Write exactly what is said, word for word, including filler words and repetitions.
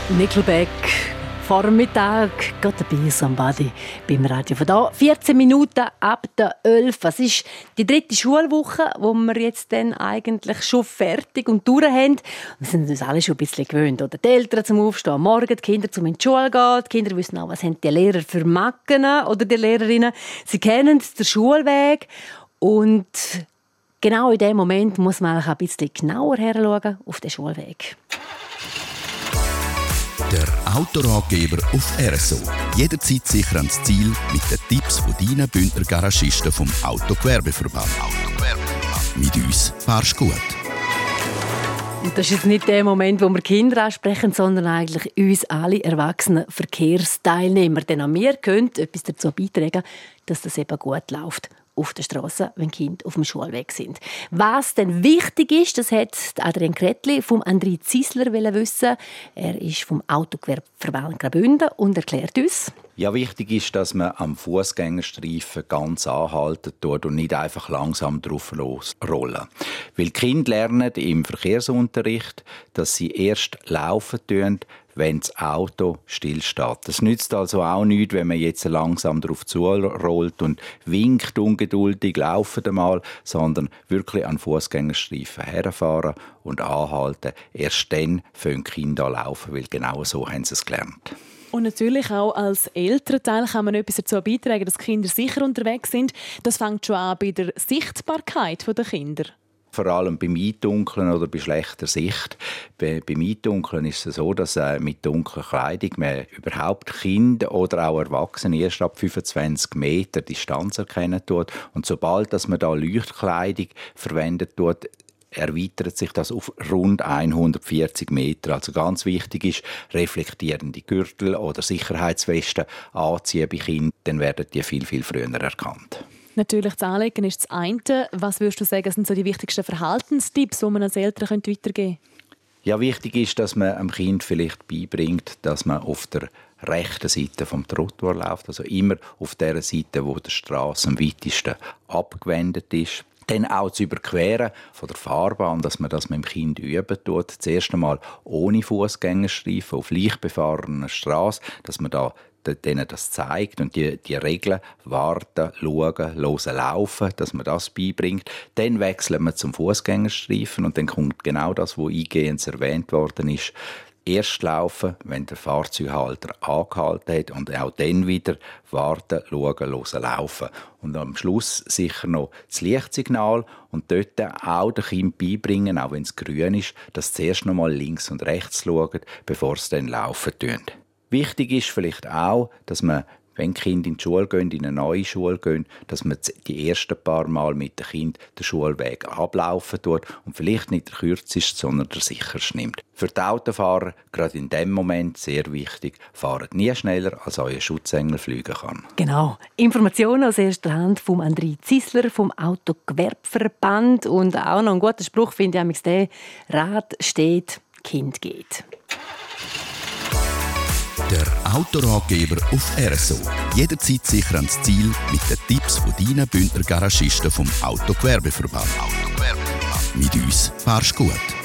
Nickelback, Vormittag, «Got to be somebody» beim Radio von da. vierzehn Minuten ab der elf. Es ist die dritte Schulwoche, wo wir jetzt dann eigentlich schon fertig und durch haben. Wir sind uns alle schon ein bisschen gewöhnt. Oder die Eltern zum Aufstehen, am Morgen die Kinder zum in die Schule gehen. Die Kinder wissen auch, was haben die Lehrer für Macken oder die Lehrerinnen. Sie kennen den Schulweg. Und genau in dem Moment muss man ein bisschen genauer hinschauen auf den Schulweg. Der Autoratgeber auf R S O. Jederzeit sicher ans Ziel mit den Tipps von deinen Bündner Garagisten vom Autogewerbeverband. Autogewerbeverband. Mit uns fahrst du gut. Und das ist jetzt nicht der Moment, wo wir Kinder ansprechen, sondern eigentlich uns alle erwachsenen Verkehrsteilnehmer. Denn auch wir können etwas dazu beitragen, dass das eben gut läuft auf der Straße, wenn Kinder auf dem Schulweg sind. Was denn wichtig ist, das hat Adrian Kretli vom André Ziesler wissen. Er ist vom Autogewerbeverband Graubünden und erklärt uns. Ja, wichtig ist, dass man am Fußgängerstreifen ganz anhalten tut und nicht einfach langsam drauf losrollen. Weil die Kinder lernen im Verkehrsunterricht, dass sie erst laufen tun, wenn das Auto stillsteht. Das nützt also auch nichts, wenn man jetzt langsam darauf zurollt und winkt ungeduldig, laufen einmal, sondern wirklich an Fußgängerstreifen herfahren und anhalten. Erst dann fangen die Kinder an laufen, weil genau so haben sie es gelernt. Und natürlich auch als Elternteil kann man etwas dazu beitragen, dass die Kinder sicher unterwegs sind. Das fängt schon an bei der Sichtbarkeit der Kinder. Vor allem beim Eindunkeln oder bei schlechter Sicht. Bei, beim Eindunkeln ist es so, dass äh, mit dunkler Kleidung man überhaupt Kinder oder auch Erwachsene erst ab fünfundzwanzig Meter Distanz erkennen tut. Und sobald dass man da Leuchtkleidung verwendet tut, erweitert sich das auf rund hundertvierzig Meter. Also ganz wichtig ist, reflektierende Gürtel oder Sicherheitswesten anziehen bei Kindern, dann werden die viel, viel früher erkannt. Natürlich, das Anlegen ist das eine. Was würdest du sagen, sind so die wichtigsten Verhaltenstipps, die man als Eltern weitergeben könnte? Ja, wichtig ist, dass man dem Kind vielleicht beibringt, dass man auf der rechten Seite vom Trottoir läuft, also immer auf der Seite, wo die Strasse am weitesten abgewendet ist. Dann auch zu überqueren von der Fahrbahn, dass man das mit dem Kind üben tut. Zuerst einmal ohne Fußgängerstreifen auf leicht befahrenen Strasse, dass man da denen das zeigt und die, die Regeln warten, schauen, hören, laufen, dass man das beibringt. Dann wechseln wir zum Fußgängerstreifen und dann kommt genau das, was eingehend erwähnt worden ist. Erst laufen, wenn der Fahrzeughalter angehalten hat und auch dann wieder warten, schauen, hören, laufen. Und am Schluss sicher noch das Lichtsignal und dort auch dem Kind beibringen, auch wenn es grün ist, dass sie zuerst noch mal links und rechts schauen, bevor sie dann laufen tun. Wichtig ist vielleicht auch, dass man, wenn die Kinder in die Schule gehen, in eine neue Schule gehen, dass man die ersten paar Mal mit dem Kind den Schulweg ablaufen tut und vielleicht nicht der kürzeste, sondern der sicherste nimmt. Für die Autofahrer, gerade in dem Moment, sehr wichtig, fahrt nie schneller, als euer Schutzengel fliegen kann. Genau. Informationen aus erster Hand vom André Ziesler vom Autogewerbeverband. Und auch noch ein guter Spruch finde ich, der Rad steht, Kind geht. Der Autoratgeber auf R S O. Jederzeit sicher ans Ziel mit den Tipps von deinen Bündner Garagisten vom Autogewerbeverband. Autogewerbeverband. Mit uns fahrst du gut.